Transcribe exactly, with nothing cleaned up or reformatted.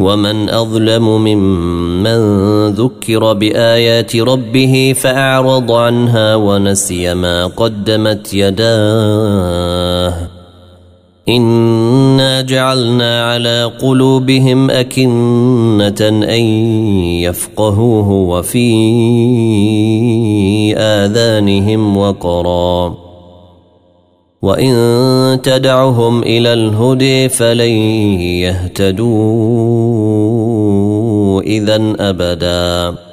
ومن أظلم ممن ذكر بآيات ربه فأعرض عنها ونسي ما قدمت يداه إنا جعلنا على قلوبهم أكنة أن يفقهوه وفي آذانهم وقرا وإن تدعهم إلى الهدى فلن يهتدوا إذن أبدا.